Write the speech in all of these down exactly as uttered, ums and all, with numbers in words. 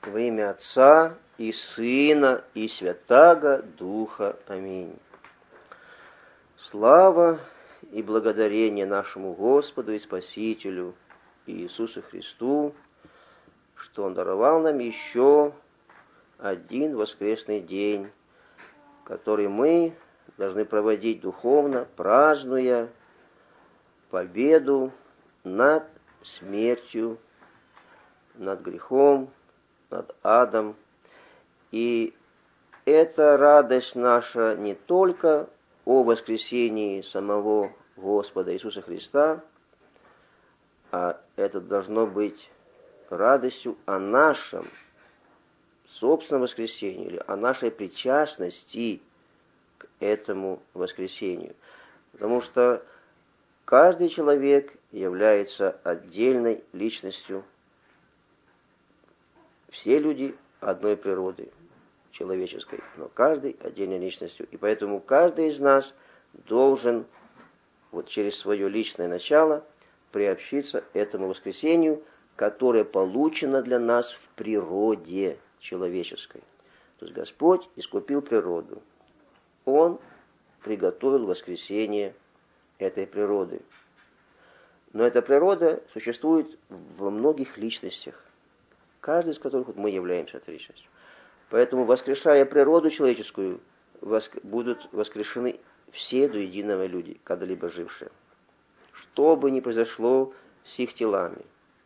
Во имя Отца и Сына и Святаго Духа. Аминь. Слава и благодарение нашему Господу и Спасителю Иисусу Христу, что Он даровал нам еще один воскресный день, который мы должны проводить духовно, празднуя победу над смертью, над грехом, над адом. И эта радость наша не только о воскресении самого Господа Иисуса Христа, а это должно быть радостью о нашем собственном воскресении, или о нашей причастности к этому воскресению. Потому что каждый человек является отдельной личностью. Все люди одной природы, человеческой, но каждый отдельной личностью. И поэтому каждый из нас должен вот через свое личное начало приобщиться этому воскресению, которое получено для нас в природе человеческой. То есть Господь искупил природу. Он приготовил воскресение этой природы. Но эта природа существует во многих личностях, каждый из которых вот мы являемся этой личностью. Поэтому, воскрешая природу человеческую, воск... будут воскрешены все до единого люди, когда-либо жившие. Что бы ни произошло с их телами.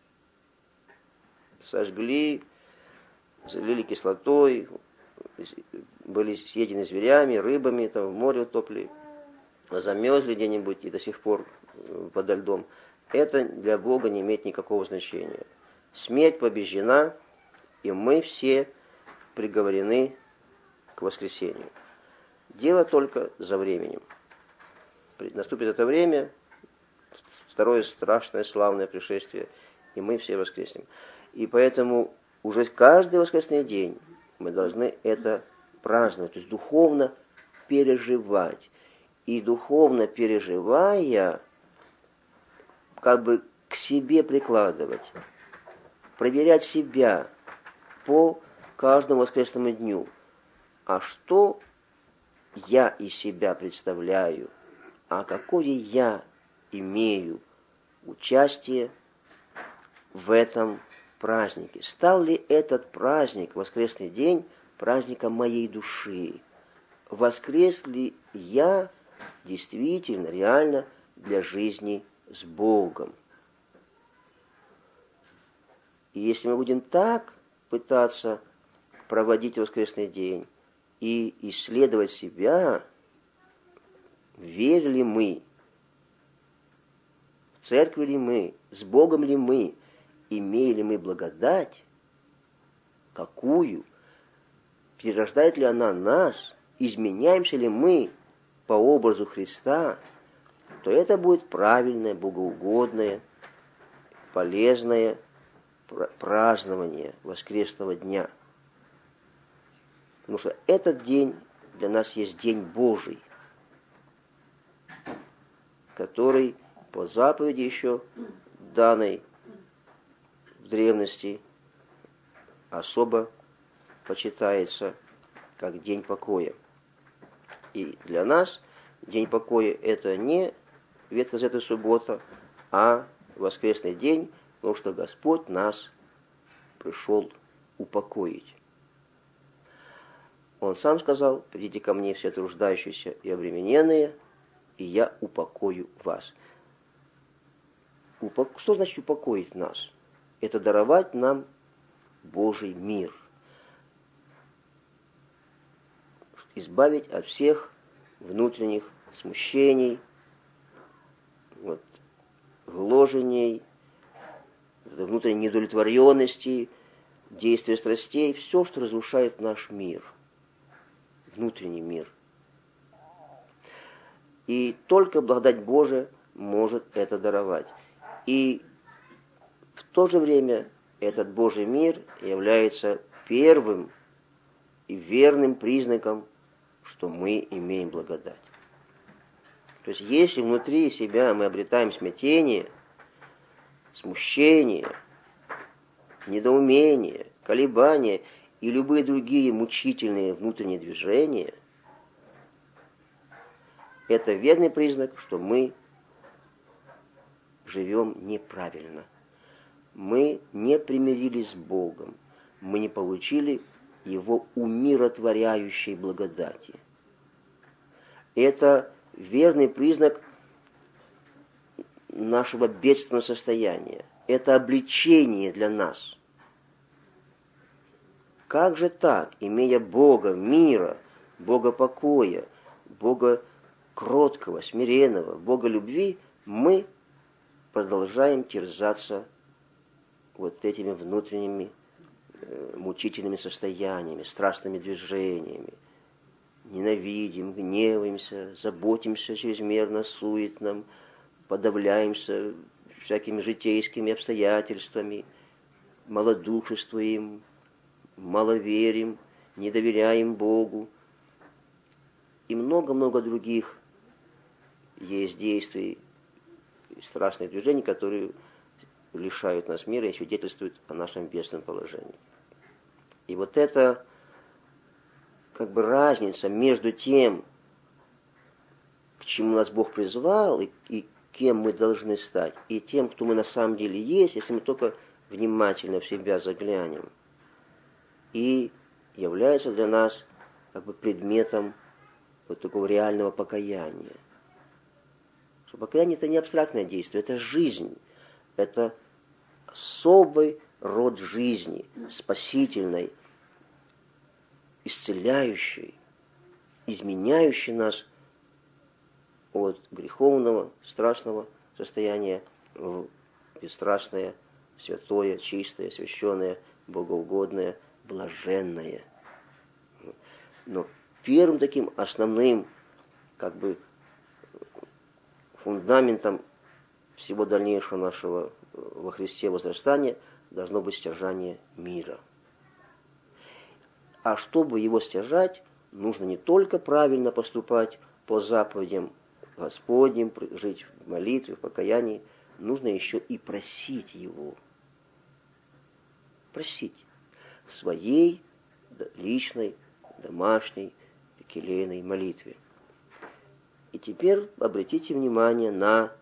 Сожгли, залили кислотой, были съедены зверями, рыбами, там, в море утопли, замерзли где-нибудь и до сих пор подо льдом. Это для Бога не имеет никакого значения. Смерть побеждена, и мы все приговорены к воскресению. Дело только за временем. Наступит это время, второе страшное, славное пришествие, и мы все воскреснем. И поэтому уже каждый воскресный день мы должны это праздновать, то есть духовно переживать. И духовно переживая, как бы к себе прикладывать, проверять себя по каждому воскресному дню. А что я из себя представляю? А какое я имею участие в этом празднике? Стал ли этот праздник, воскресный день, праздником моей души? Воскрес ли я действительно, реально для жизни с Богом? И если мы будем так пытаться проводить воскресный день и исследовать себя, верили мы, в церкви ли мы, с Богом ли мы, имеем ли мы благодать, какую, перерождает ли она нас, изменяемся ли мы по образу Христа, то это будет правильное, богоугодное, полезное празднование воскресного дня. Потому что этот день для нас есть день Божий, который по заповеди еще данной в древности особо почитается как день покоя. И для нас день покоя это не ветхозаветная суббота, а воскресный день, потому что Господь нас пришел упокоить. Он сам сказал: «Придите ко мне все труждающиеся и обремененные, и я упокою вас». Упок... Что значит упокоить нас? Это даровать нам Божий мир. Избавить от всех внутренних смущений, вот, гложений, внутренней недовлетворенности, действия страстей, все, что разрушает наш мир, внутренний мир. И только благодать Божия может это даровать. И в то же время этот Божий мир является первым и верным признаком, что мы имеем благодать. То есть если внутри себя мы обретаем смятение, смущение, недоумение, колебания и любые другие мучительные внутренние движения, это верный признак, что мы живем неправильно. Мы не примирились с Богом. Мы не получили Его умиротворяющей благодати. Это верный признак нашего бедственного состояния. Это обличение для нас. Как же так, имея Бога мира, Бога покоя, Бога кроткого, смиренного, Бога любви, мы продолжаем терзаться вот этими внутренними э, мучительными состояниями, страстными движениями. Ненавидим, гневаемся, заботимся чрезмерно, суетным, подавляемся всякими житейскими обстоятельствами, малодушествуем, маловерим, не доверяем Богу. И много-много других есть действий, страшных движений, которые лишают нас мира и свидетельствуют о нашем бедственном положении. И вот это как бы разница между тем, к чему нас Бог призвал, и, и кем мы должны стать, и тем, кто мы на самом деле есть, если мы только внимательно в себя заглянем, и является для нас как бы предметом вот такого реального покаяния. Что покаяние — это не абстрактное действие, это жизнь, это особый род жизни, спасительной, исцеляющей, изменяющей нас от греховного, страшного состояния в бесстрастное, святое, чистое, священное, богоугодное, блаженное. Но первым таким основным как бы фундаментом всего дальнейшего нашего во Христе возрастания должно быть стяжание мира. А чтобы его стяжать, нужно не только правильно поступать по заповедям Господним, жить в молитве, в покаянии, нужно еще и просить Его. Просить в своей личной, домашней, келейной молитве. И теперь обратите внимание на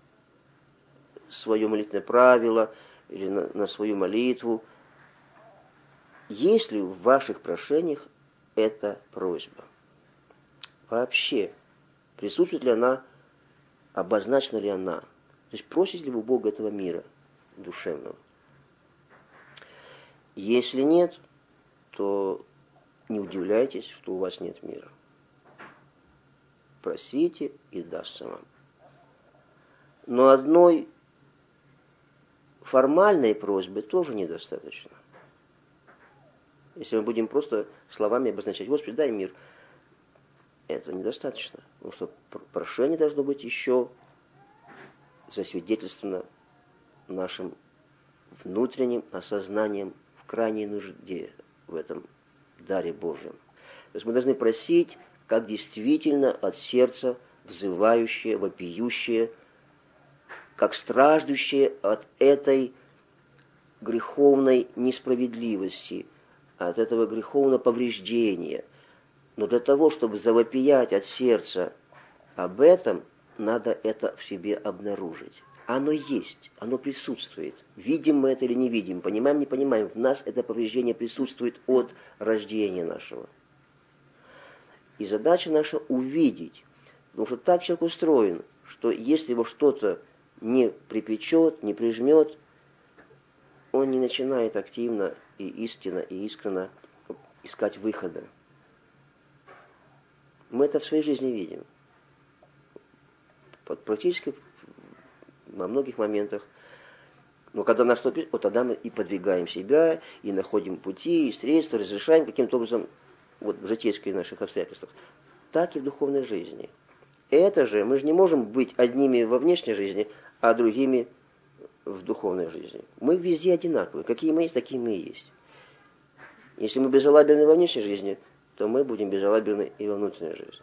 свое молитвенное правило или на, на свою молитву. Есть ли в ваших прошениях эта просьба? Вообще, присутствует ли она, обозначена ли она? То есть просите ли вы Бога этого мира душевного? Если нет, то не удивляйтесь, что у вас нет мира. Просите, и дастся вам. Но одной формальной просьбы тоже недостаточно. Если мы будем просто словами обозначать: Господи, дай мир, этого недостаточно. Потому что прошение должно быть еще засвидетельствовано нашим внутренним осознанием в крайней нужде в этом даре Божьем. То есть мы должны просить, как действительно от сердца взывающее, вопиющее, как страждущее от этой греховной несправедливости, от этого греховного повреждения. Но для того, чтобы завопиять от сердца об этом, надо это в себе обнаружить. Оно есть, оно присутствует. Видим мы это или не видим, понимаем, не понимаем, в нас это повреждение присутствует от рождения нашего. И задача наша увидеть, потому что так человек устроен, что если его что-то не припечет, не прижмет, он не начинает активно и истинно, и искренно искать выхода. Мы это в своей жизни видим. Практически во многих моментах. Но когда наступит, вот тогда мы и подвигаем себя, и находим пути, и средства, разрешаем каким-то образом вот, в житейских наших обстоятельствах. Так и в духовной жизни. Это же, мы же не можем быть одними во внешней жизни, а другими в духовной жизни. Мы везде одинаковые. Какие мы есть, такие мы и есть. Если мы безалаберны во внешней жизни, то мы будем безалаберны и во внутренней жизни.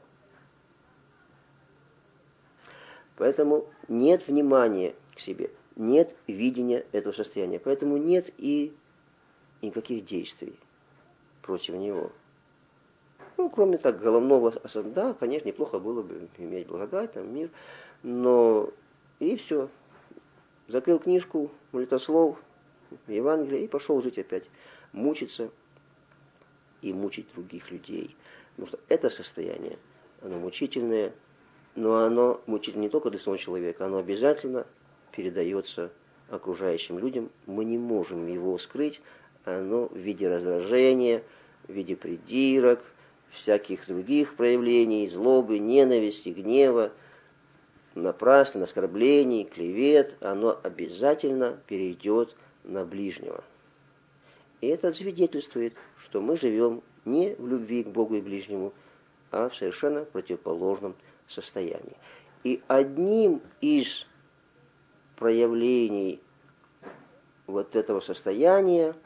Поэтому нет внимания к себе, нет видения этого состояния. Поэтому нет и никаких действий против него. Ну, кроме так, головного осознания, да, конечно, неплохо было бы иметь благодать, там, мир, но и все. Закрыл книжку, молитослов, Евангелие и пошел жить опять, мучиться и мучить других людей. Потому что это состояние, оно мучительное, но оно мучительно не только для самого человека, оно обязательно передается окружающим людям. Мы не можем его скрыть, оно в виде раздражения, в виде придирок, всяких других проявлений, злобы, ненависти, гнева, напрасных оскорблений, клевет, оно обязательно перейдет на ближнего. И это свидетельствует, что мы живем не в любви к Богу и ближнему, а в совершенно противоположном состоянии. И одним из проявлений вот этого состояния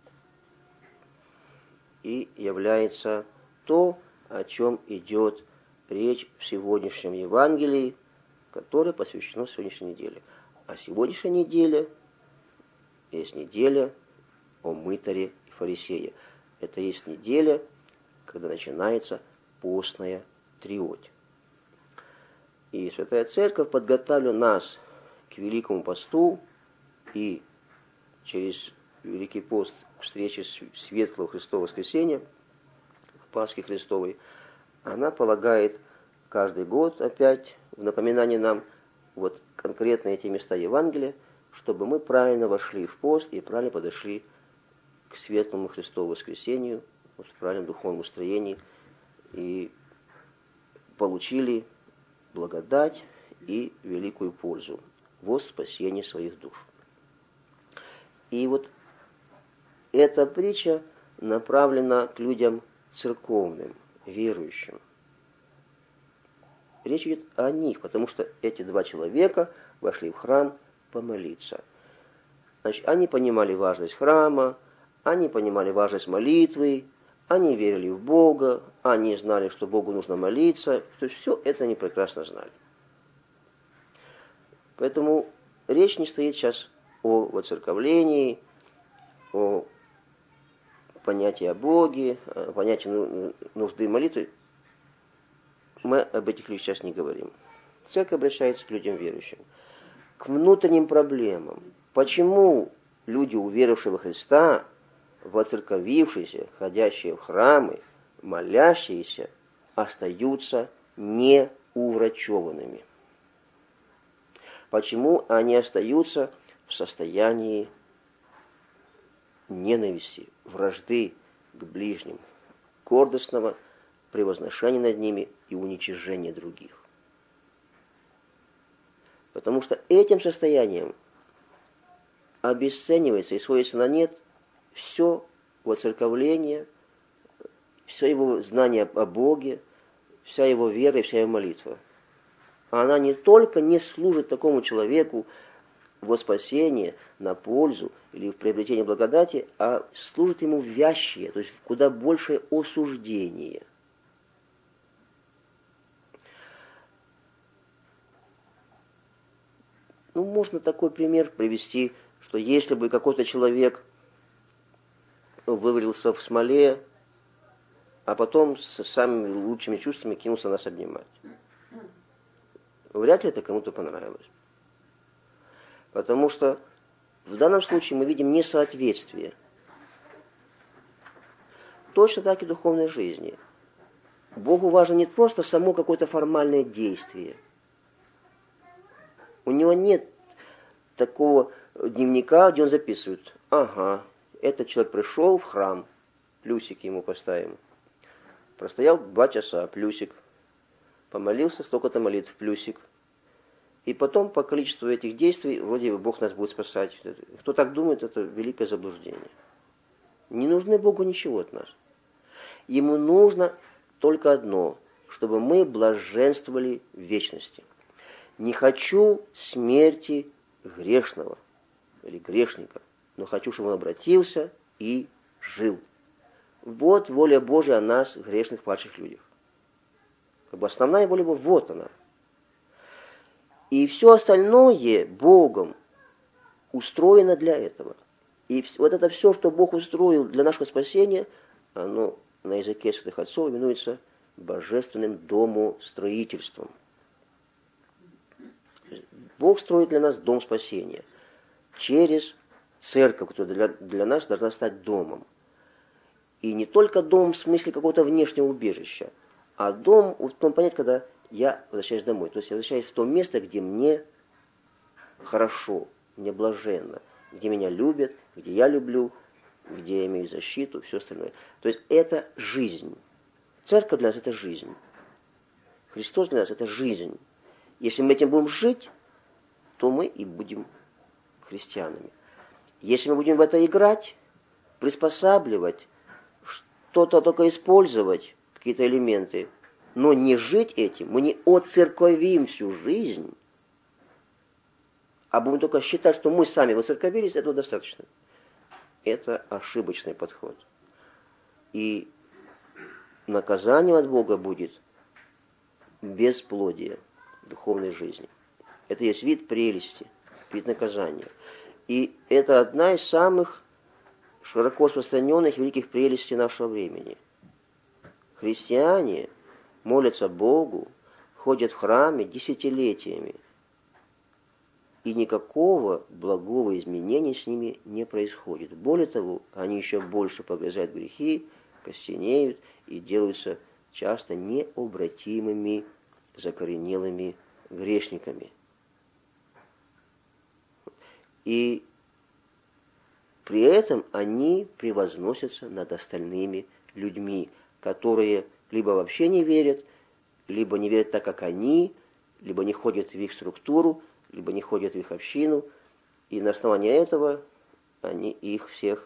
и является то, о чем идет речь в сегодняшнем Евангелии, которое посвящено сегодняшней неделе. А сегодняшняя неделя есть неделя о мытаре и фарисее. Это есть неделя, когда начинается постная триодь. И Святая Церковь подготавливает нас к Великому посту и через Великий пост к встрече Светлого Христового воскресения, Пасхи Христовой, она полагает каждый год опять в напоминание нам вот конкретно эти места Евангелия, чтобы мы правильно вошли в пост и правильно подошли к Светлому Христову воскресению, вот в правильном духовном устроении и получили благодать и великую пользу во спасении своих душ. И вот эта притча направлена к людям церковным, верующим. Речь идет о них, потому что эти два человека вошли в храм помолиться. Значит, они понимали важность храма, они понимали важность молитвы, они верили в Бога, они знали, что Богу нужно молиться. То есть все это они прекрасно знали. Поэтому речь не стоит сейчас о воцерковлении, о понятие о Боге, понятие нужды молитвы, мы об этих людях сейчас не говорим. Церковь обращается к людям верующим, к внутренним проблемам. Почему люди, уверовавшие во Христа, воцерковившиеся, ходящие в храмы, молящиеся, остаются неуврачеванными? Почему они остаются в состоянии ненависти, вражды к ближним, гордостного превозношения над ними и уничижения других? Потому что этим состоянием обесценивается и сводится на нет все воцерковление, все его знание о Боге, вся его вера и вся его молитва. Она не только не служит такому человеку во спасение, на пользу или в приобретение благодати, а служит ему в вящее, то есть в куда большее осуждение. Ну, можно такой пример привести, что если бы какой-то человек вывалился в смоле, а потом с самыми лучшими чувствами кинулся нас обнимать. Вряд ли это кому-то понравилось. Потому что в данном случае мы видим несоответствие. Точно так и в духовной жизни. Богу важно не просто само какое-то формальное действие. У него нет такого дневника, где он записывает: ага, этот человек пришел в храм, плюсик ему поставим. Простоял два часа, плюсик. Помолился, столько-то молитв, плюсик. И потом по количеству этих действий вроде бы Бог нас будет спасать. Кто так думает, это великое заблуждение. Не нужно Богу ничего от нас. Ему нужно только одно, чтобы мы блаженствовали в вечности. Не хочу смерти грешного или грешника, но хочу, чтобы он обратился и жил. Вот воля Божия о нас, грешных падших людях. Как бы основная воля Божия, вот она. И все остальное Богом устроено для этого. И вот это все, что Бог устроил для нашего спасения, оно на языке святых отцов именуется божественным домостроительством. Бог строит для нас дом спасения через церковь, которая для, для нас должна стать домом. И не только дом в смысле какого-то внешнего убежища, а дом в том понятии, когда я возвращаюсь домой. То есть я возвращаюсь в то место, где мне хорошо, мне блаженно, где меня любят, где я люблю, где я имею защиту, все остальное. То есть это жизнь. Церковь для нас это жизнь. Христос для нас это жизнь. Если мы этим будем жить, то мы и будем христианами. Если мы будем в это играть, приспосабливать, что-то только использовать, какие-то элементы, но не жить этим, мы не оцерковим всю жизнь, а будем только считать, что мы сами воцерковились, этого достаточно. Это ошибочный подход. И наказанием от Бога будет бесплодие духовной жизни. Это есть вид прелести, вид наказания. И это одна из самых широко распространенных великих прелестей нашего времени. Христиане молятся Богу, ходят в храме десятилетиями, и никакого благого изменения с ними не происходит. Более того, они еще больше погрязают в грехи, костенеют и делаются часто необратимыми, закоренелыми грешниками. И при этом они превозносятся над остальными людьми, которые либо вообще не верят, либо не верят так, как они, либо не ходят в их структуру, либо не ходят в их общину, и на основании этого они их всех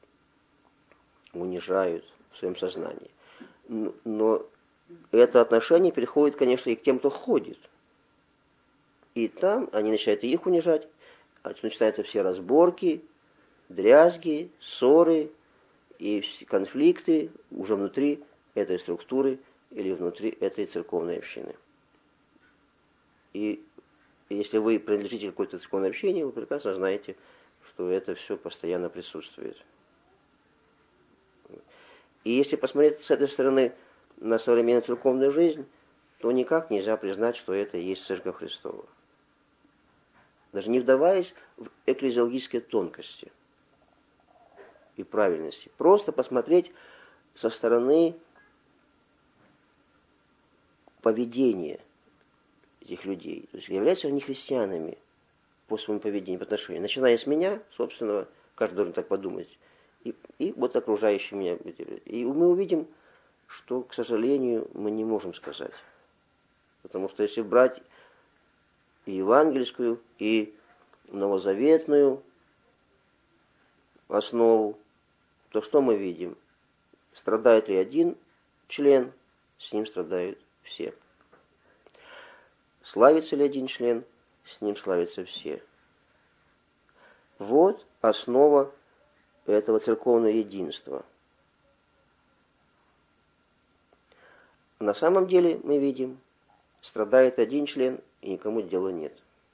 унижают в своем сознании. Но это отношение переходит, конечно, и к тем, кто ходит. И там они начинают их унижать, а начинаются все разборки, дрязги, ссоры и конфликты уже внутри этой структуры или внутри этой церковной общины. И если вы принадлежите какой-то церковной общине, вы прекрасно знаете, что это все постоянно присутствует. И если посмотреть с этой стороны на современную церковную жизнь, то никак нельзя признать, что это и есть Церковь Христова. Даже не вдаваясь в экклезиологические тонкости и правильности. Просто посмотреть со стороны поведения этих людей. То есть являются они христианами по своему поведению, по отношению. Начиная с меня, собственного, каждый должен так подумать, и, и вот окружающие меня. И мы увидим, что, к сожалению, мы не можем сказать. Потому что если брать и евангельскую, и новозаветную основу, то что мы видим? Страдает ли один член, с ним страдают все. Славится ли один член, с ним славятся все. Вот основа этого церковного единства. На самом деле мы видим, страдает один член, и никому дела нет.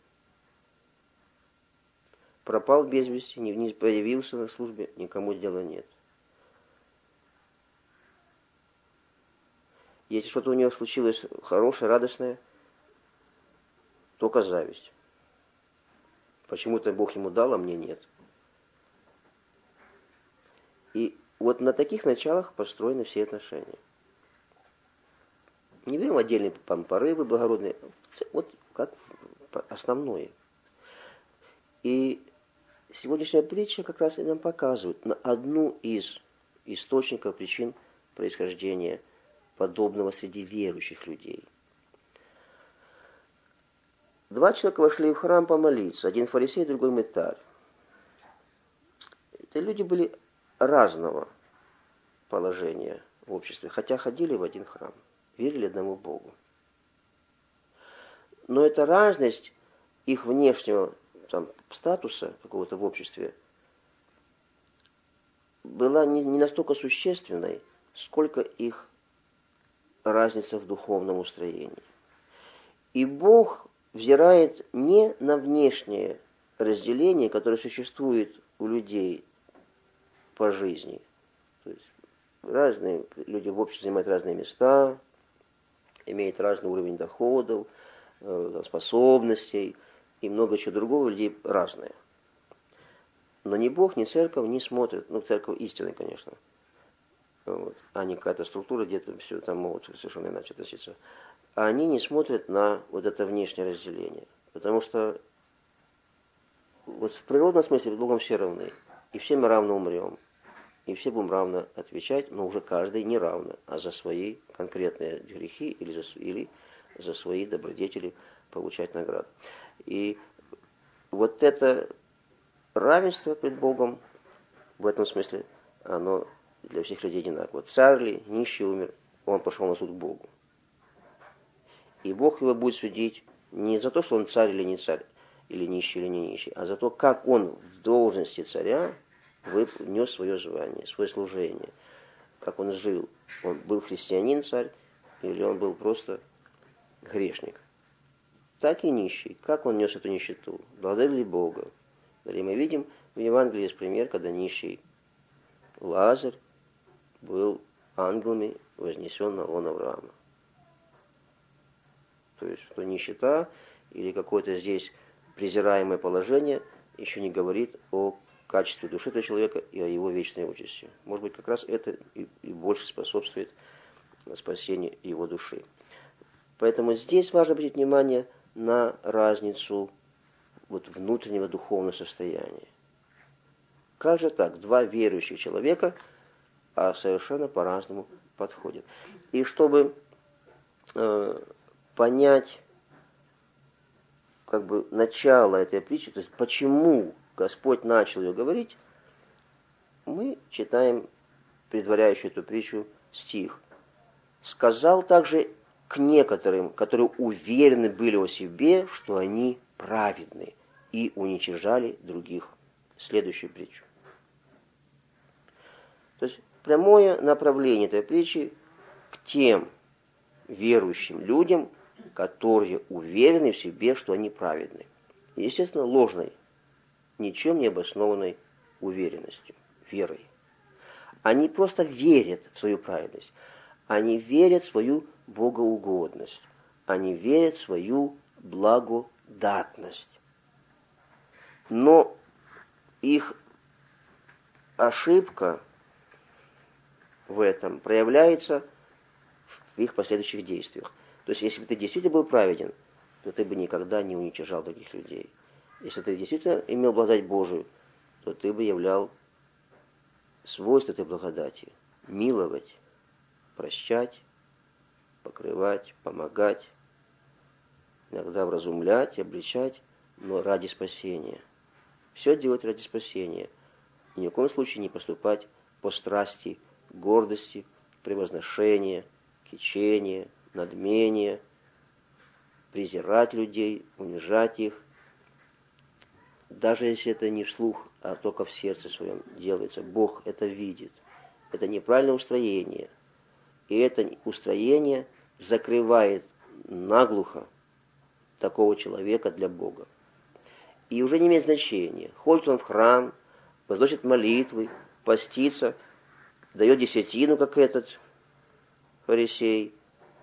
Пропал без вести, не появился на службе, никому дела нет. Если что-то у него случилось хорошее, радостное, только зависть. Почему-то Бог ему дал, а мне нет. И вот на таких началах построены все отношения. Не берем отдельные порывы благородные, вот как основное. И сегодняшняя притча как раз и нам показывает на одну из источников причин происхождения подобного среди верующих людей. Два человека вошли в храм помолиться, один фарисей, другой мытарь. Это люди были разного положения в обществе, хотя ходили в один храм, верили одному Богу. Но эта разность их внешнего там, статуса какого-то в обществе была не, не настолько существенной, сколько их разница в духовном устроении. И Бог взирает не на внешнее разделение, которое существует у людей по жизни. То есть разные люди в обществе занимают разные места, имеют разный уровень доходов, способностей и много чего другого, у людей разное. Но ни Бог, ни церковь не смотрят, ну, церковь истины, конечно, вот, а не какая-то структура, где-то все там могут совершенно иначе относиться. А они не смотрят на вот это внешнее разделение. Потому что вот в природном смысле Богом все равны. И все мы равно умрем. И все будем равно отвечать, но уже каждый не равно, а за свои конкретные грехи или за, или за свои добродетели получать награду. И вот это равенство пред Богом, в этом смысле, оно для всех людей одинаково. Царь ли, нищий умер, он пошел на суд к Богу. И Бог его будет судить не за то, что он царь или не царь, или нищий или не нищий, а за то, как он в должности царя нес свое звание, свое служение, как он жил. Он был христианин царь, или он был просто грешник. Так и нищий. Как он нес эту нищету? Благодарили Бога. Далее мы видим, в Евангелии есть пример, когда нищий Лазарь был ангелами вознесен на лоно Авраама. То есть, что нищета или какое-то здесь презираемое положение еще не говорит о качестве души этого человека и о его вечной участи. Может быть, как раз это и, и больше способствует спасению его души. Поэтому здесь важно обратить внимание на разницу вот внутреннего духовного состояния. Как же так? Два верующих человека, а совершенно по-разному подходят. И чтобы э, понять как бы начало этой притчи, то есть почему Господь начал ее говорить, мы читаем предваряющую эту притчу стих. «Сказал также к некоторым, которые уверены были о себе, что они праведны, и уничижали других». Следующую притчу. То есть прямое направление этой притчи к тем верующим людям, которые уверены в себе, что они праведны. Естественно, ложной, ничем не обоснованной уверенностью, верой. Они просто верят в свою праведность. Они верят в свою богоугодность. Они верят в свою благодатность. Но их ошибка в этом проявляется в их последующих действиях. То есть, если бы ты действительно был праведен, то ты бы никогда не уничижал других людей. Если ты действительно имел благодать Божию, то ты бы являл свойства этой благодати. Миловать, прощать, покрывать, помогать, иногда вразумлять, обличать, но ради спасения. Все делать ради спасения. И ни в коем случае не поступать по страсти, гордости, превозношения, кичения, надмения, презирать людей, унижать их. Даже если это не вслух, а только в сердце своем делается. Бог это видит. Это неправильное устроение. И это устроение закрывает наглухо такого человека для Бога. И уже не имеет значения, ходит он в храм, возносит молитвы, постится, дает десятину, как этот фарисей.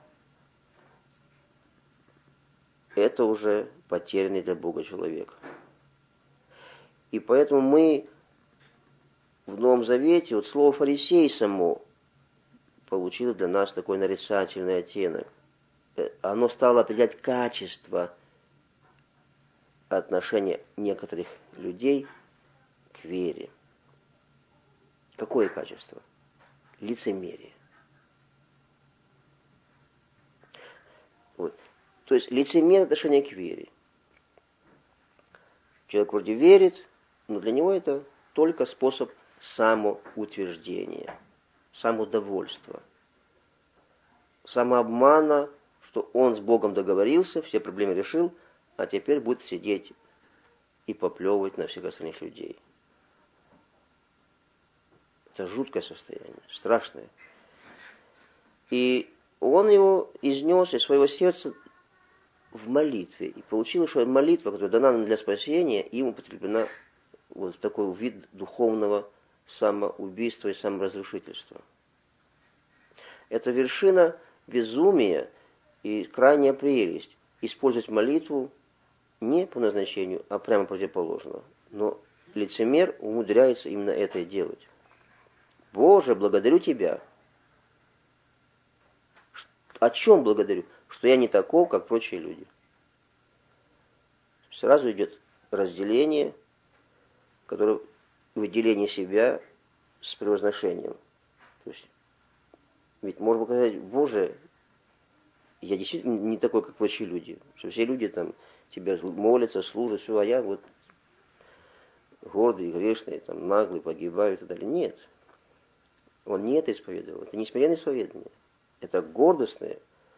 Это уже потерянный для Бога человек. И поэтому мы в Новом Завете, вот слово «фарисей» само получило для нас такой нарицательный оттенок. Оно стало определять качество отношения некоторых людей к вере. Какое качество? Лицемерие. Вот. То есть лицемерное отношение к вере. Человек вроде верит, но для него это только способ самоутверждения, самоудовольства, самообмана, что он с Богом договорился, все проблемы решил, а теперь будет сидеть и поплевывать на всех остальных людей. Это жуткое состояние, страшное. И он его изнес из своего сердца в молитве. И получилось, что молитва, которая дана нам для спасения, им употреблена вот в такой вид духовного самоубийства и саморазрушительства. Это вершина безумия и крайняя прелесть. Использовать молитву не по назначению, а прямо противоположно. Но лицемер умудряется именно это и делать. Боже, благодарю Тебя. О чем благодарю? Что я не таков, как прочие люди. Сразу идет разделение, которое выделение себя с превозношением. То есть, ведь можно сказать, Боже, я действительно не такой, как прочие люди. Что все люди там тебя молятся, служат, все, а я вот гордый, грешный, там, наглый, погибаю и так далее. Нет. Он не это исповедовал. Это не смиренное исповедание. Это гордостное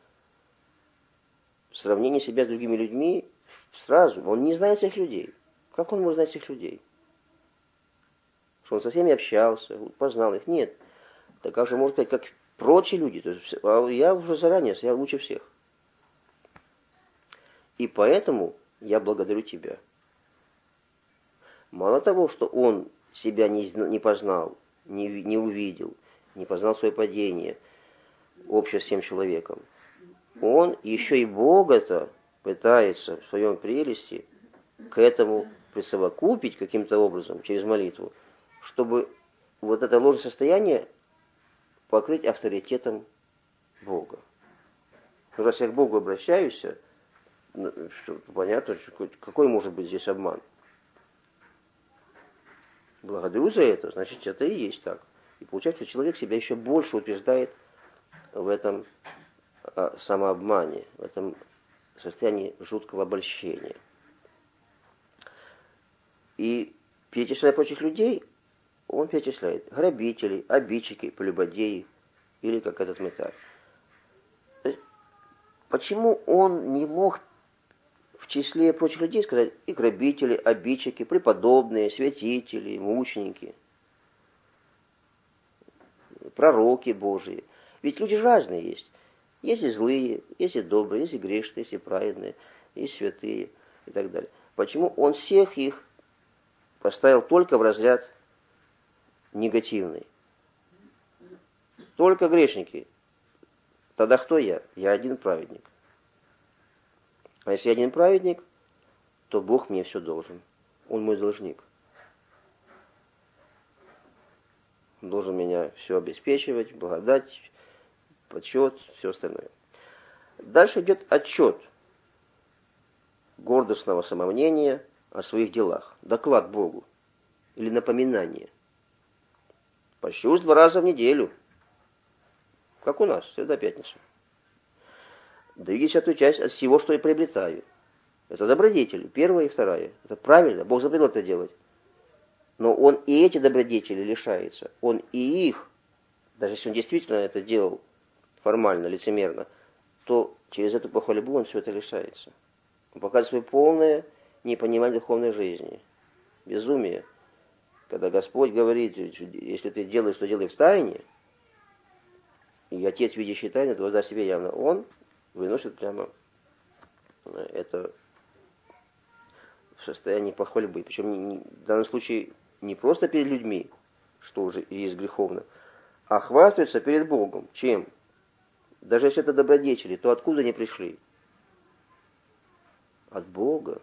сравнение себя с другими людьми сразу. Он не знает всех людей. Как он может знать всех людей? Что он со всеми общался, познал их? Нет. Так как же можно сказать, как прочие люди? То есть, а я уже заранее, я лучше всех. И поэтому я благодарю Тебя. Мало того, что он себя не, не познал, не, не увидел, не познал свое падение, общее с тем человеком, он еще и Бога-то пытается в своем прелести к этому присовокупить каким-то образом, через молитву, чтобы вот это ложное состояние покрыть авторитетом Бога. Но раз я к Богу обращаюсь, что, понятно, какой может быть здесь обман? Благодарю за это, значит, это и есть так. И получается, человек себя еще больше утверждает в этом самообмане, в этом состоянии жуткого обольщения. И перечисляя прочих людей, он перечисляет грабителей, обидчики, прелюбодеи, или как этот мытарь. Почему он не мог в числе прочих людей сказать и грабители, обидчики, преподобные, святители, мученики, пророки Божии? Ведь люди разные есть. Есть и злые, есть и добрые, есть и грешные, есть и праведные, есть святые и так далее. Почему он всех их поставил только в разряд негативный? Только грешники. Тогда кто я? Я один праведник. А если я один праведник, то Бог мне все должен. Он мой должник. Он должен меня все обеспечивать, благодать, почет, все остальное. Дальше идет отчет гордостного самомнения о своих делах. Доклад Богу. Или напоминание. Пощусь два раза в неделю. Как у нас, среда, пятница. Даю десятую часть от всего, что я приобретаю. Это добродетели, первая и вторая. Это правильно, Бог запретил это делать. Но он и эти добродетели лишается. Он и их, даже если он действительно это делал формально, лицемерно, то через эту похвальбу он все это лишается. Он показывает свое полное непонимание духовной жизни. Безумие. Когда Господь говорит, если ты делаешь, то делай в тайне, и Отец, видящий тайны, то воздаст себе явно. Он выносит прямо это в состоянии похвальбы. Причем в данном случае не просто перед людьми, что уже есть греховно, а хвастаются перед Богом. Чем? Даже если это добродетели, то откуда они пришли? От Бога.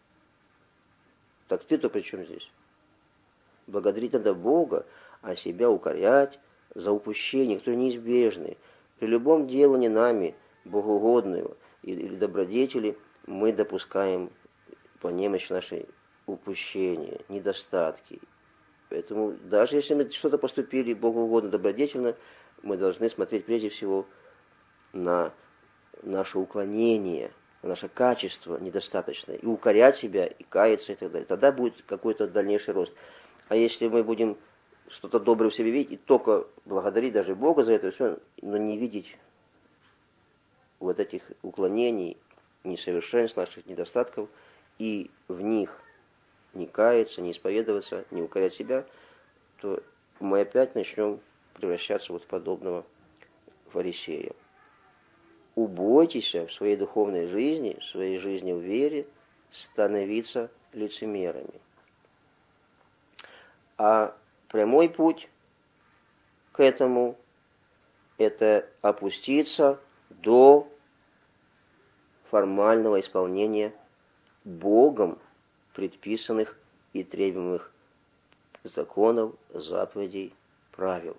Так ты-то при чем здесь? Благодарить надо Бога, а себя укорять за упущения, которые неизбежны. При любом делании нами богоугодного или добродетели мы допускаем по немощи нашей упущения, недостатки. Поэтому даже если мы что-то поступили богоугодно, добродетельно, мы должны смотреть прежде всего на наше уклонение, на наше качество недостаточное, и укорять себя, и каяться, и так далее. Тогда будет какой-то дальнейший рост. А если мы будем что-то доброе в себе видеть, и только благодарить даже Бога за это все, но не видеть вот этих уклонений, несовершенств, наших недостатков, и в них не каяться, не исповедоваться, не укорять себя, то мы опять начнем превращаться вот в подобного фарисея. Убойтесь в своей духовной жизни, в своей жизни в вере становиться лицемерами. А прямой путь к этому – это опуститься до формального исполнения Богом предписанных и требуемых законов, заповедей, правил.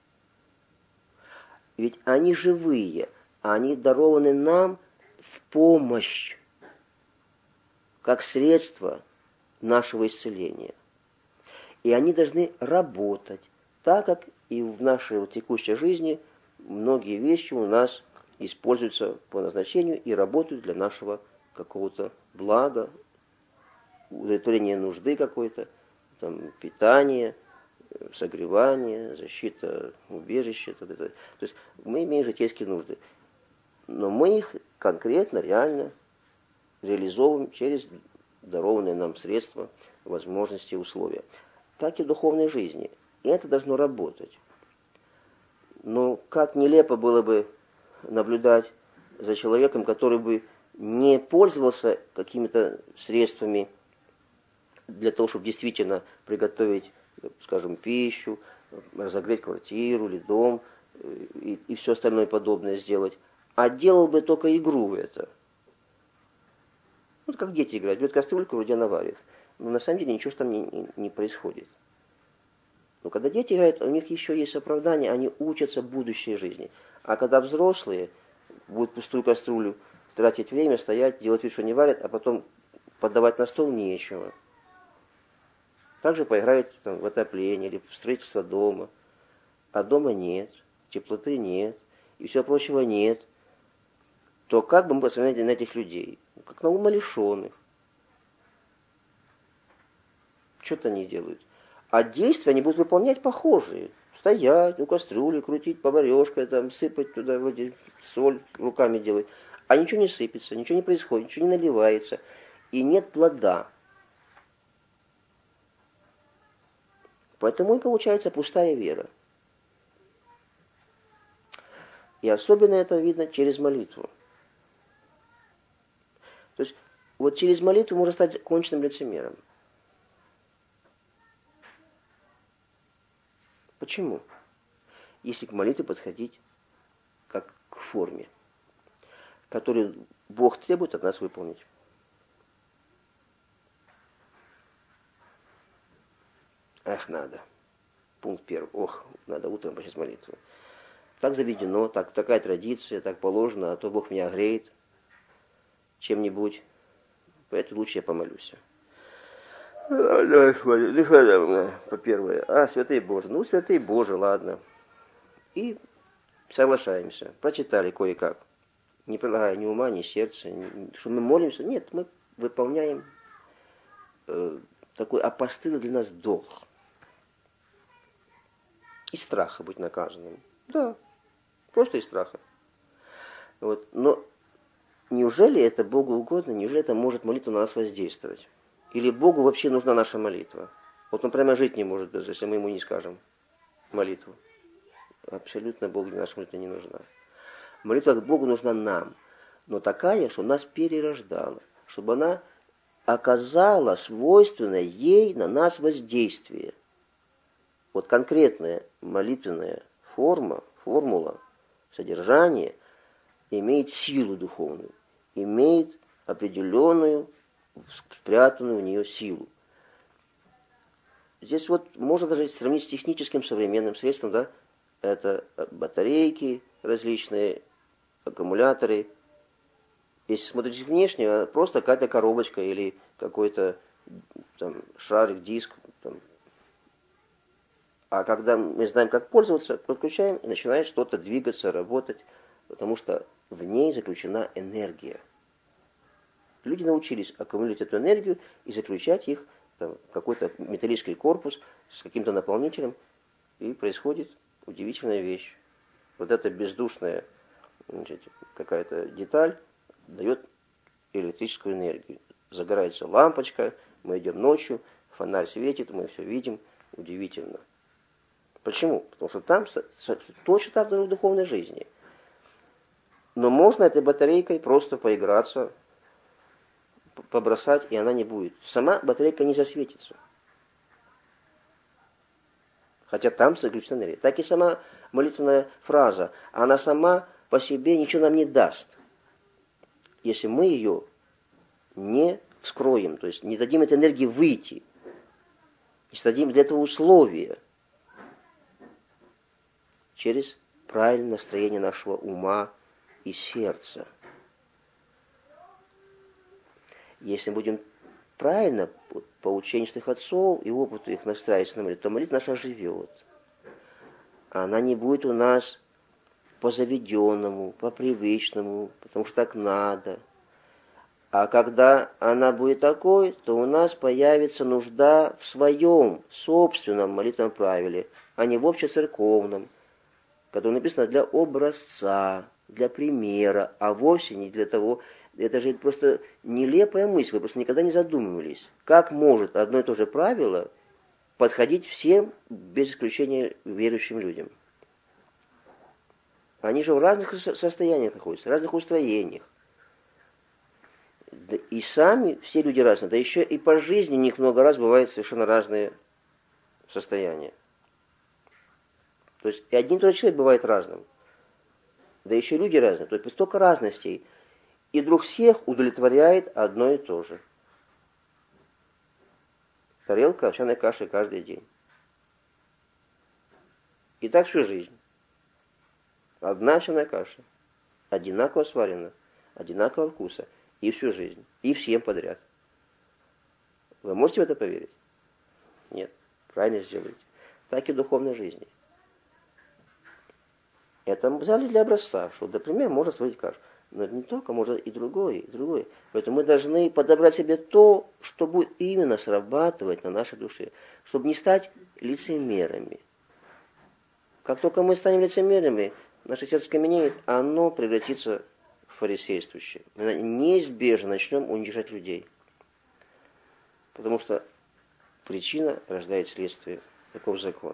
Ведь они живые, они дарованы нам в помощь, как средство нашего исцеления. И они должны работать, так как и в нашей вот текущей жизни многие вещи у нас используются по назначению и работают для нашего какого-то блага, удовлетворения нужды какой-то, там, питание, согревание, защита убежища. То есть мы имеем житейские нужды. Но мы их конкретно, реально реализовываем через дарованные нам средства, возможности, условия. Так и в духовной жизни. И это должно работать. Но как нелепо было бы наблюдать за человеком, который бы не пользовался какими-то средствами для того, чтобы действительно приготовить, скажем, пищу, разогреть квартиру или дом и, и все остальное подобное сделать, а делал бы только игру в это. Вот как дети играют, берет кастрюльку, вроде она варит. Но на самом деле ничего там не, не, не происходит. Но когда дети играют, у них еще есть оправдание, они учатся будущей жизни. А когда взрослые будут пустую кастрюлю тратить время, стоять, делать вид, что не варят, а потом подавать на стол нечего. Также поиграют там, в отопление или в строительство дома. А дома нет, теплоты нет, и всего прочего нет. То как бы мы посмотрели на этих людей? Как на умалишенных. Что-то они делают. А действия они будут выполнять похожие. Стоять у кастрюли, крутить поварешкой, там, сыпать туда вроде соль, руками делать. А ничего не сыпется, ничего не происходит, ничего не наливается. И нет плода. Поэтому и получается пустая вера. И особенно это видно через молитву. То есть вот через молитву можно стать конченным лицемером. Почему? Если к молитве подходить как к форме, которую Бог требует от нас выполнить. Ах, надо. Пункт первый. Ох, надо утром почитать молитву. Так заведено, так, такая традиция, так положено, а то Бог меня огреет чем-нибудь. Поэтому лучше я помолюсь. По первое. А, святые Божии. Ну, святые Божии, ладно. И соглашаемся. Прочитали кое-как. Не прилагая ни ума, ни сердца. Ни, что мы молимся. Нет, мы выполняем э, такой апостылый для нас долг. Из страха быть наказанным. Да, просто из страха. Вот. Но неужели это Богу угодно? Неужели это может молитва на нас воздействовать? Или Богу вообще нужна наша молитва? Вот он прямо жить не может, даже если мы ему не скажем молитву. Абсолютно Богу наша молитва не нужна. Молитва к Богу нужна нам. Но такая, что нас перерождала. Чтобы она оказала свойственное ей на нас воздействие. Вот конкретная молитвенная форма, формула, содержание имеет силу духовную, имеет определенную, спрятанную в нее силу. Здесь вот можно даже сравнить с техническим современным средством, да, это батарейки различные, аккумуляторы. Если смотрите внешне, просто какая-то коробочка или какой-то там шарик, диск, там. А когда мы знаем, как пользоваться, подключаем, и начинает что-то двигаться, работать, потому что в ней заключена энергия. Люди научились аккумулировать эту энергию и заключать их там, в какой-то металлический корпус с каким-то наполнителем, и происходит удивительная вещь. Вот эта бездушная, значит, какая-то деталь дает электрическую энергию. Загорается лампочка, мы идем ночью, фонарь светит, мы все видим, удивительно. Почему? Потому что там точно так же в духовной жизни. Но можно этой батарейкой просто поиграться, побросать, и она не будет. Сама батарейка не засветится. Хотя там заключена энергия. Так и сама молитвенная фраза, она сама по себе ничего нам не даст, если мы ее не вскроем, то есть не дадим этой энергии выйти, не создадим для этого условия через правильное настроение нашего ума и сердца. Если мы будем правильно по учению святых отцов и опыту их настраиваться на молитву, то молитва наша живет. Она не будет у нас по заведенному, по привычному, потому что так надо. А когда она будет такой, то у нас появится нужда в своем собственном молитвенном правиле, а не в общецерковном, которое написано для образца, для примера, а вовсе не для того. Это же просто нелепая мысль, вы просто никогда не задумывались. Как может одно и то же правило подходить всем, без исключения верующим людям? Они же в разных состояниях находятся, в разных устроениях. И сами все люди разные, да еще и по жизни у них много раз бывают совершенно разные состояния. То есть и один и тот же человек бывает разным. Да еще и люди разные, то есть столько разностей. И вдруг всех удовлетворяет одно и то же. Тарелка овсяной каши каждый день. И так всю жизнь. Одна овсяная каша. Одинаково сварена, одинакового вкуса. И всю жизнь. И всем подряд. Вы можете в это поверить? Нет. Правильно сделаете. Так и в духовной жизни. Это взяли для образца, что, например, можно сварить кашу. Но не только, можно и другое, и другое. Поэтому мы должны подобрать себе то, что будет именно срабатывать на нашей душе, чтобы не стать лицемерами. Как только мы станем лицемерами, наше сердце каменеет, а оно превратится в фарисействующее. Мы неизбежно начнем унижать людей. Потому что причина рождает следствие. Таков закон.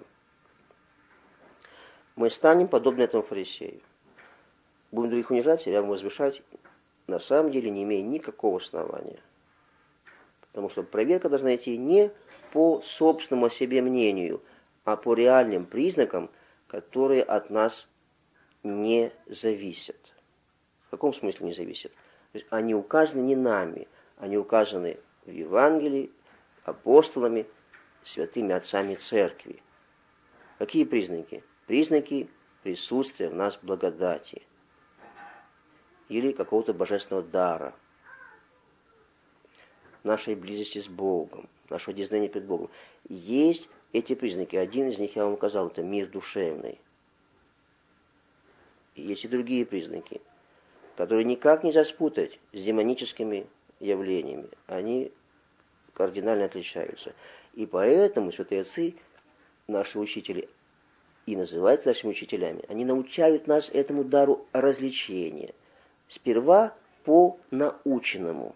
Мы станем подобны этому фарисею. Будем других унижать, себя возвышать, на самом деле не имея никакого основания. Потому что проверка должна идти не по собственному о себе мнению, а по реальным признакам, которые от нас не зависят. В каком смысле не зависят? То есть они указаны не нами, они указаны в Евангелии, апостолами, святыми отцами церкви. Какие признаки? Признаки присутствия в нас благодати или какого-то божественного дара, нашей близости с Богом, нашего дезнания перед Богом. Есть эти признаки. Один из них я вам указал, это мир душевный. И есть и другие признаки, которые никак нельзя спутать с демоническими явлениями. Они кардинально отличаются. И поэтому святые отцы, наши учители, и называются нашими учителями, они научают нас этому дару развлечения. Сперва по наученному.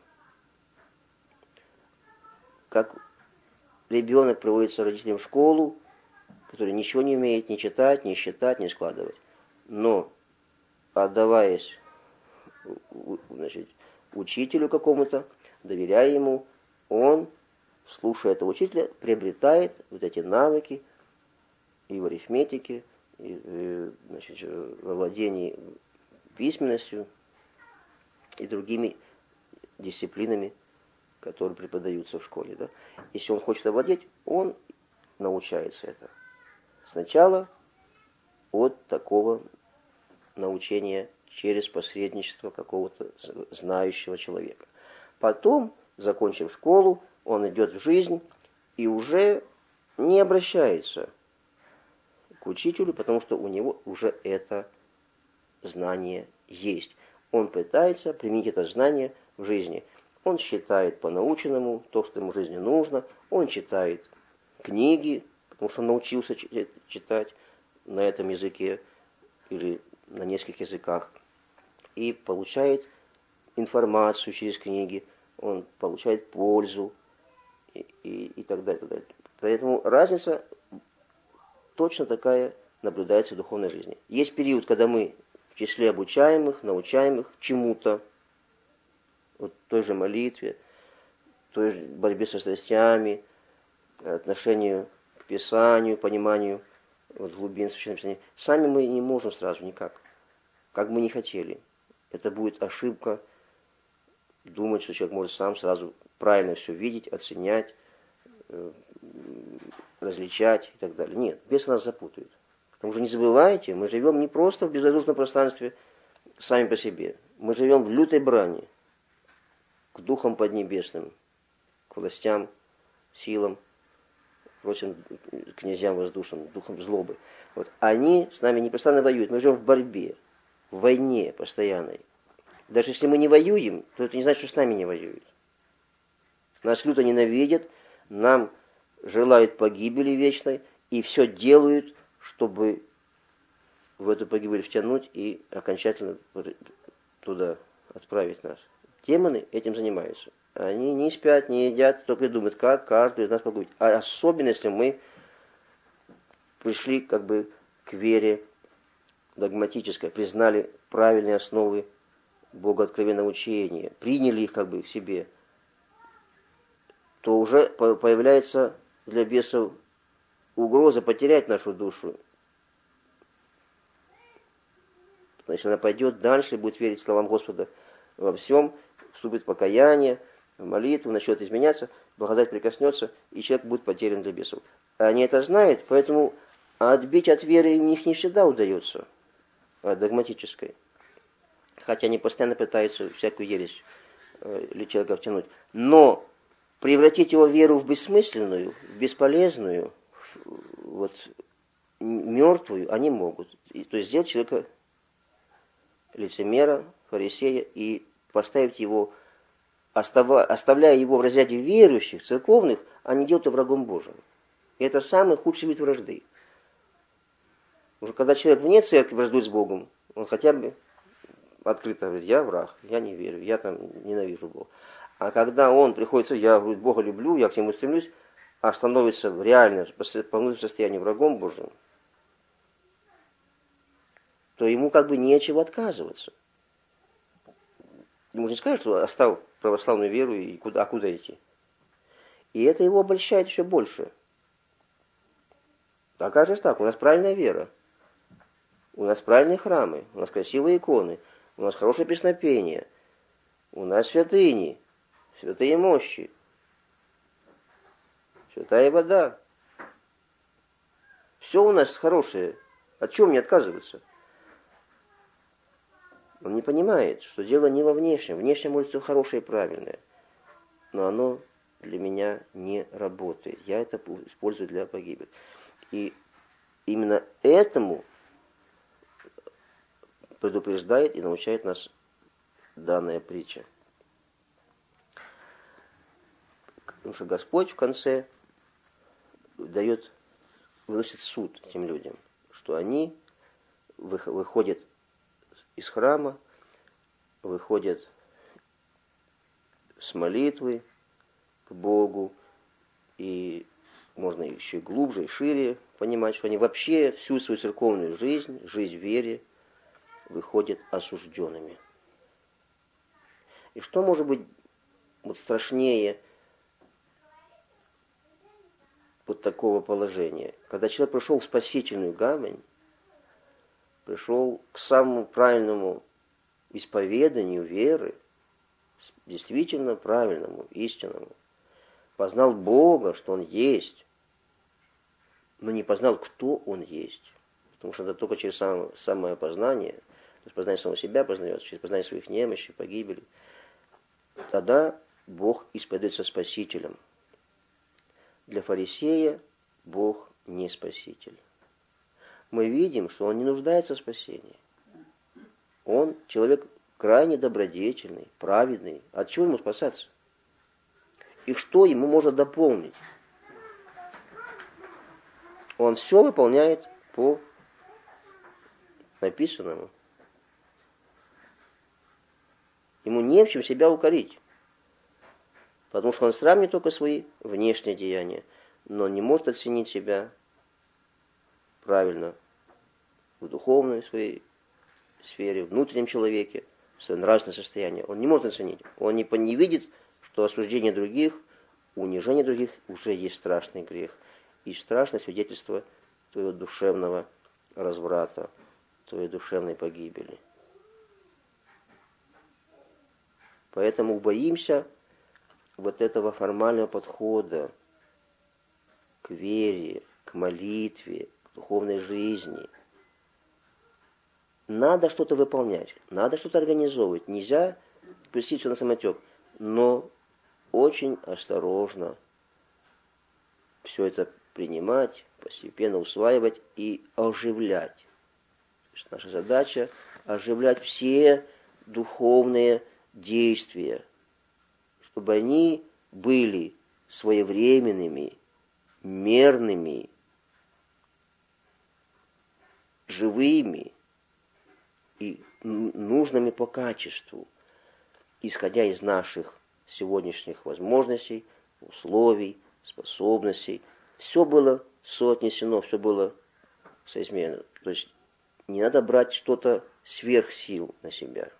Как ребенок приводится родителям в школу, который ничего не умеет ни читать, ни считать, ни складывать. Но, отдаваясь, значит, учителю какому-то, доверяя ему, он, слушая этого учителя, приобретает вот эти навыки и в арифметике, и, и, значит, во владении письменностью и другими дисциплинами, которые преподаются в школе. Да? Если он хочет овладеть, он научается это. Сначала от такого научения через посредничество какого-то знающего человека. Потом, закончив школу, он идет в жизнь и уже не обращается к учителю, потому что у него уже это знание есть. Он пытается применить это знание в жизни. Он считает по наученному то, что ему в жизни нужно. Он читает книги, потому что он научился читать на этом языке или на нескольких языках. И получает информацию через книги. Он получает пользу и, и, и так далее, так далее. Поэтому разница точно такая наблюдается в духовной жизни. Есть период, когда мы в числе обучаемых, научаемых чему-то, вот той же молитве, той же борьбе со страстями, отношению к Писанию, пониманию вот глубин Священного Писания, сами мы не можем сразу никак, как бы не хотели. Это будет ошибка думать, что человек может сам сразу правильно все видеть, оценять, различать и так далее. Нет, бес нас запутает. Потому что не забывайте, мы живем не просто в безвоздушном пространстве сами по себе. Мы живем в лютой брани к духам поднебесным, к властям, силам, прочим князьям воздушным, духам злобы. Вот. Они с нами непрестанно воюют. Мы живем в борьбе, в войне постоянной. Даже если мы не воюем, то это не значит, что с нами не воюют. Нас люто ненавидят, нам желают погибели вечной, и все делают, чтобы в эту погибель втянуть и окончательно туда отправить нас. Демоны этим занимаются. Они не спят, не едят, только и думают, как каждый из нас погубить. А особенно, если мы пришли как бы к вере догматической, признали правильные основы Бога откровенного учения, приняли их как бы к себе, то уже появляется для бесов угроза потерять нашу душу. Но если она пойдет дальше, будет верить словам Господа во всем, вступит в покаяние, в молитву, начнет изменяться, благодать прикоснется, и человек будет потерян для бесов. Они это знают, поэтому отбить от веры у них не всегда удается, от догматической. Хотя они постоянно пытаются всякую ересь э, человека втянуть. Но превратить его веру в бессмысленную, в бесполезную, в, вот, мертвую они могут. И, то есть сделать человека лицемера, фарисея, и поставить его, остава, оставляя его в разряде верующих, церковных, они делают его врагом Божьим. И это самый худший вид вражды. Уже когда человек вне церкви враждует с Богом, он хотя бы открыто говорит, я враг, я не верю, я там ненавижу Бога. А когда он приходится, я говорю, Бога люблю, я к нему стремлюсь, а становится в реальном, по внутреннему состоянию врагом Божьим, то ему как бы нечего отказываться. Ему же не скажешь, что оставил православную веру и куда, а куда идти. И это его обольщает еще больше. А как же так? У нас правильная вера. У нас правильные храмы, у нас красивые иконы, у нас хорошее песнопение, у нас святыни, святые мощи, святая вода. Все у нас хорошее. От чего мне отказываться? Он не понимает, что дело не во внешнем. Внешнее может все хорошее и правильное. Но оно для меня не работает. Я это использую для погибели. И именно этому предупреждает и научает нас данная притча. Потому что Господь в конце дает, выносит суд этим людям, что они выходят из храма, выходят с молитвы к Богу, и можно еще глубже и шире понимать, что они вообще всю свою церковную жизнь, жизнь в вере, выходят осужденными. И что может быть вот страшнее вот такого положения? Когда человек пришел в спасительную гавань, пришел к самому правильному исповеданию веры, действительно правильному, истинному, познал Бога, что Он есть, но не познал, кто Он есть. Потому что это только через самое, самое познание, то есть познание самого себя познается, через познание своих немощей, погибели. Тогда Бог исповедуется Спасителем. Для фарисея Бог не Спаситель. Мы видим, что он не нуждается в спасении. Он человек крайне добродетельный, праведный. От чего ему спасаться? И что ему может дополнить? Он все выполняет по написанному. Ему не в чем себя укорить. Потому что он сравнивает только свои внешние деяния, но не может оценить себя правильно в духовной своей сфере, в внутреннем человеке, в своем нравственном состоянии. Он не может оценить. Он не, не видит, что осуждение других, унижение других уже есть страшный грех и страшное свидетельство твоего душевного разврата, твоей душевной погибели. Поэтому боимся вот этого формального подхода к вере, к молитве, к духовной жизни. Надо что-то выполнять, надо что-то организовывать. Нельзя пустить все на самотек, но очень осторожно все это принимать, постепенно усваивать и оживлять. То есть наша задача оживлять все духовные действия, чтобы они были своевременными, мерными, живыми и нужными по качеству, исходя из наших сегодняшних возможностей, условий, способностей. Все было соотнесено, все было соизмерно. То есть не надо брать что-то сверх сил на себя.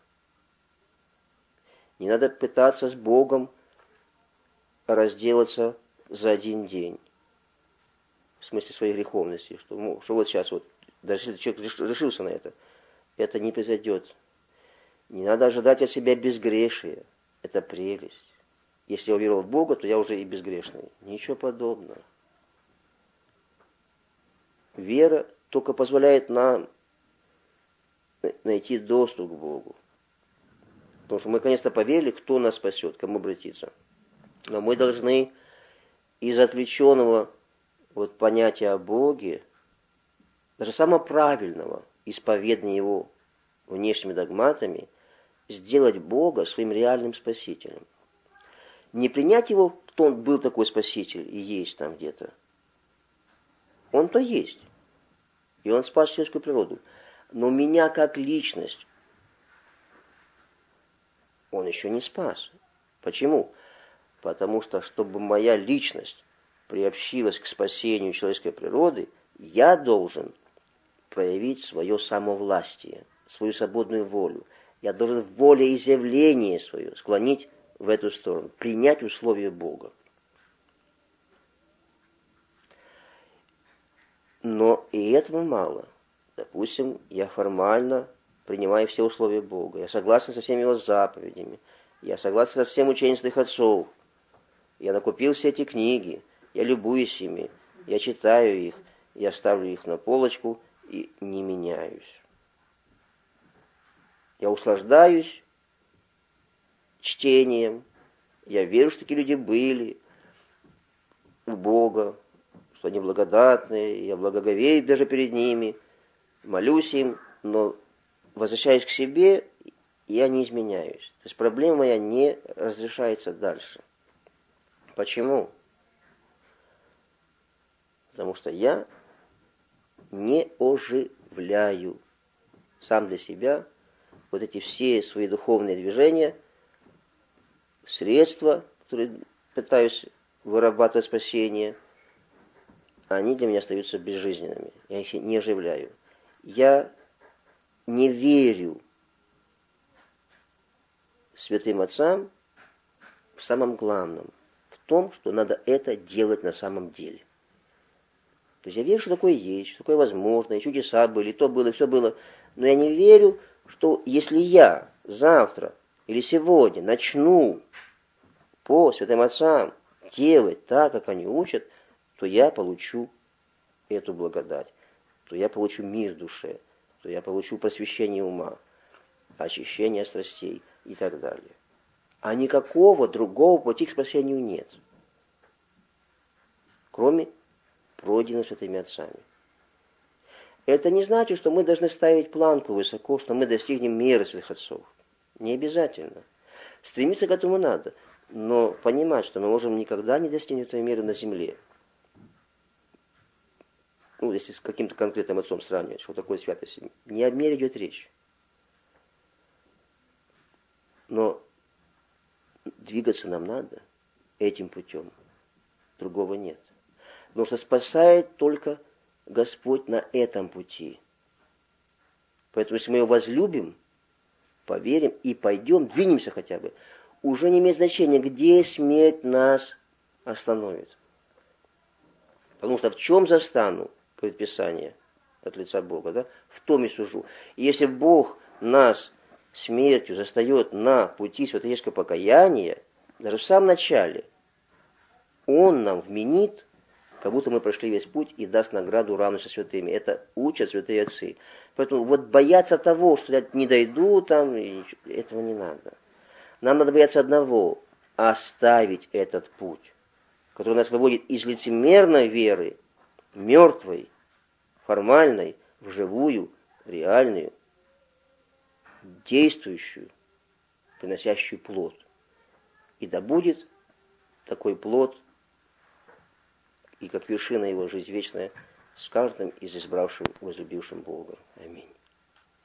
Не надо пытаться с Богом разделаться за один день. В смысле своей греховности. Что, ну, что вот сейчас вот, даже если человек решился на это, это не произойдет. Не надо ожидать от себя безгрешия. Это прелесть. Если я уверовал в Бога, то я уже и безгрешный. Ничего подобного. Вера только позволяет нам найти доступ к Богу. Потому что мы наконец-то поверили, кто нас спасет, к кому обратиться. Но мы должны из отвлеченного вот понятия о Боге, даже самого правильного исповедания Его внешними догматами, сделать Бога своим реальным Спасителем. Не принять Его, кто Он был такой Спаситель и есть там где-то. Он-то есть. И Он спас человеческую природу. Но меня как личность Он еще не спас. Почему? Потому что, чтобы моя личность приобщилась к спасению человеческой природы, я должен проявить свое самовластие, свою свободную волю. Я должен волеизъявление свое склонить в эту сторону, принять условия Бога. Но и этого мало. Допустим, я формально принимаю все условия Бога. Я согласен со всеми Его заповедями. Я согласен со всем учением святых отцов. Я накупил все эти книги. Я любуюсь ими. Я читаю их. Я ставлю их на полочку и не меняюсь. Я услаждаюсь чтением. Я верю, что такие люди были у Бога, что они благодатные. Я благоговею даже перед ними. Молюсь им, но возвращаясь к себе, я не изменяюсь. То есть проблема моя не разрешается дальше. Почему? Потому что я не оживляю сам для себя вот эти все свои духовные движения, средства, которые пытаюсь вырабатывать спасение, они для меня остаются безжизненными. Я их не оживляю. Я не верю святым отцам в самом главном, в том, что надо это делать на самом деле. То есть я верю, что такое есть, что такое возможно, и чудеса были, и то было, и все было. Но я не верю, что если я завтра или сегодня начну по святым отцам делать так, как они учат, то я получу эту благодать, то я получу мир в душе, то я получу просвещение ума, очищение страстей и так далее. А никакого другого пути к спасению нет, кроме пройденного святыми отцами. Это не значит, что мы должны ставить планку высоко, что мы достигнем меры святых отцов. Не обязательно. Стремиться к этому надо, но понимать, что мы можем никогда не достигнуть этой меры на земле. Ну, если с каким-то конкретным отцом сравнивать, что такое святость. Не о мере идет речь. Но двигаться нам надо этим путем. Другого нет. Потому что спасает только Господь на этом пути. Поэтому, если мы Его возлюбим, поверим и пойдем, двинемся хотя бы, уже не имеет значения, где смерть нас остановит. Потому что в чем застану, предписание от лица Бога, да? В том и сужу. И если Бог нас смертью застает на пути святоежского покаяния, даже в самом начале, Он нам вменит, как будто мы прошли весь путь, и даст награду равную со святыми. Это учат святые отцы. Поэтому вот бояться того, что я не дойду там, этого не надо. Нам надо бояться одного – оставить этот путь, который нас выводит из лицемерной веры, мертвой, формальной, в живую, реальную, действующую, приносящую плод. И да будет такой плод, и как вершина его жизнь вечная, с каждым из избравшим, возлюбившим Бога. Аминь.